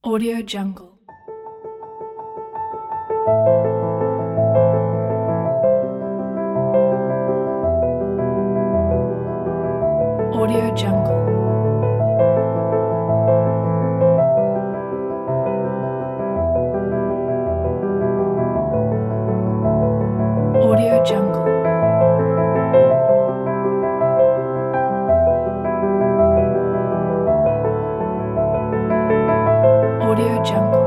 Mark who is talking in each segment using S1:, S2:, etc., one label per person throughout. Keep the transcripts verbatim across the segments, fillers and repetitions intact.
S1: Audio Jungle. Audio Jungle. Audio Jungle. Audio Jungle.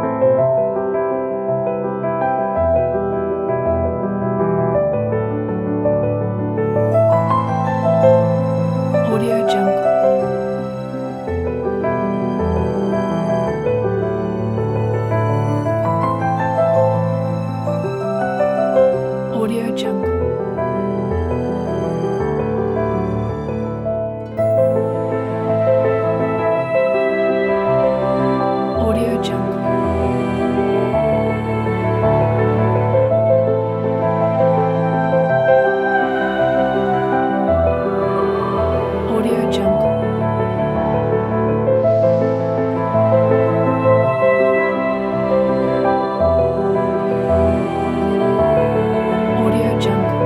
S1: Audio Jungle. Audio Jungle. Audio Jungle. Audio Jungle. Audio Jungle.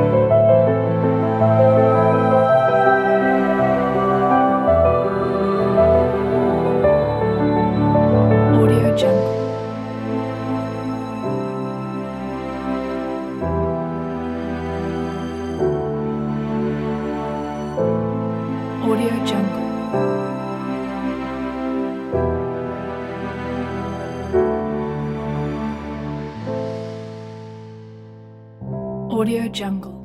S1: Audio Jungle. Audio Jungle. Audio Jungle.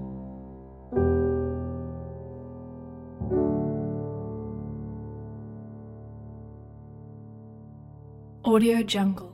S1: Audio Jungle.